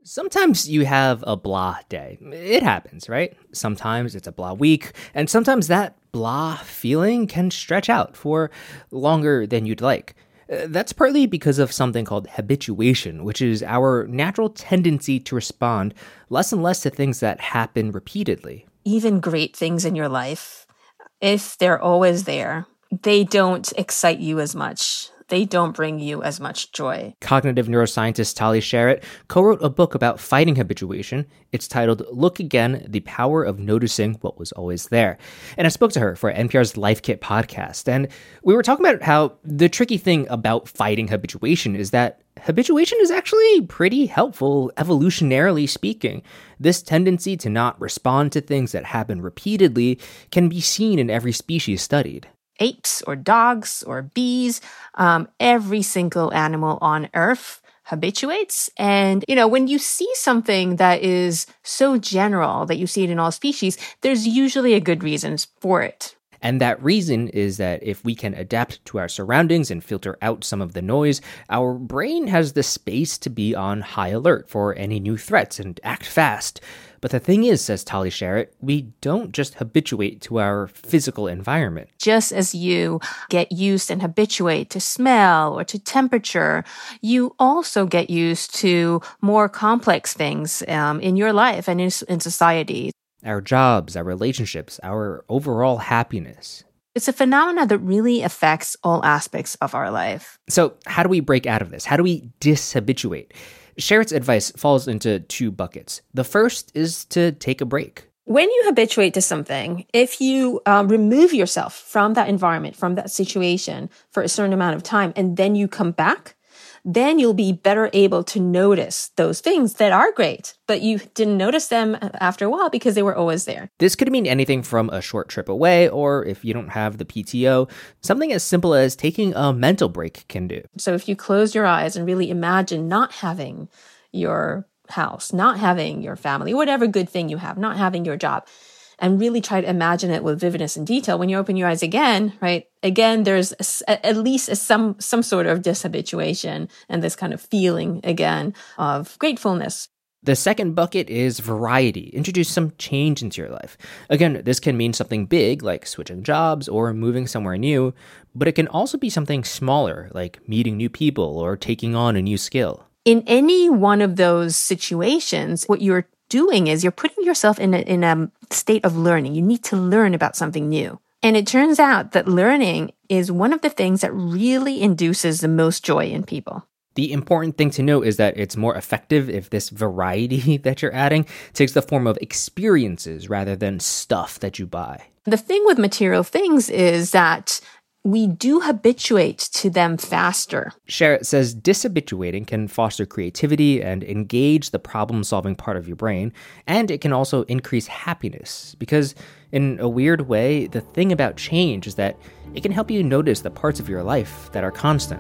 Sometimes you have a blah day. It happens, right? Sometimes it's a blah week, and sometimes that blah feeling can stretch out for longer than you'd like. That's partly because of something called habituation, which is our natural tendency to respond less and less to things that happen repeatedly. Even great things in your life, if they're always there, they don't excite you as much. They don't bring you as much joy. Cognitive neuroscientist Tali Sharot co-wrote a book about fighting habituation. It's titled Look Again, The Power of Noticing What Was Always There. And I spoke to her for NPR's Life Kit podcast. And we were talking about how the tricky thing about fighting habituation is that habituation is actually pretty helpful, evolutionarily speaking. This tendency to not respond to things that happen repeatedly can be seen in every species studied. Apes or dogs or bees, every single animal on Earth habituates. And, when you see something that is so general that you see it in all species, there's usually a good reason for it. And that reason is that if we can adapt to our surroundings and filter out some of the noise, our brain has the space to be on high alert for any new threats and act fast. But the thing is, says Tali Sharot, we don't just habituate to our physical environment. Just as you get used and habituate to smell or to temperature, you also get used to more complex things in your life and in society. Our jobs, our relationships, our overall happiness. It's a phenomenon that really affects all aspects of our life. So how do we break out of this? How do we dishabituate? Sharot's advice falls into two buckets. The first is to take a break. When you habituate to something, if you remove yourself from that environment, from that situation for a certain amount of time, and then you come back, then you'll be better able to notice those things that are great, but you didn't notice them after a while because they were always there. This could mean anything from a short trip away, or if you don't have the PTO, something as simple as taking a mental break can do. So if you close your eyes and really imagine not having your house, not having your family, whatever good thing you have, not having your job, and really try to imagine it with vividness and detail, when you open your eyes again, right? Again, there's at least some sort of dishabituation and this kind of feeling again of gratefulness. The second bucket is variety. Introduce some change into your life. Again, this can mean something big like switching jobs or moving somewhere new, but it can also be something smaller like meeting new people or taking on a new skill. In any one of those situations, what you're doing is you're putting yourself in a state of learning. You need to learn about something new. And it turns out that learning is one of the things that really induces the most joy in people. The important thing to note is that it's more effective if this variety that you're adding takes the form of experiences rather than stuff that you buy. The thing with material things is that we do habituate to them faster. Sharot says dishabituating can foster creativity and engage the problem-solving part of your brain, and it can also increase happiness, because in a weird way, the thing about change is that it can help you notice the parts of your life that are constant.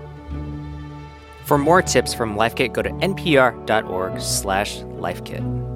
For more tips from LifeKit, go to npr.org/lifekit.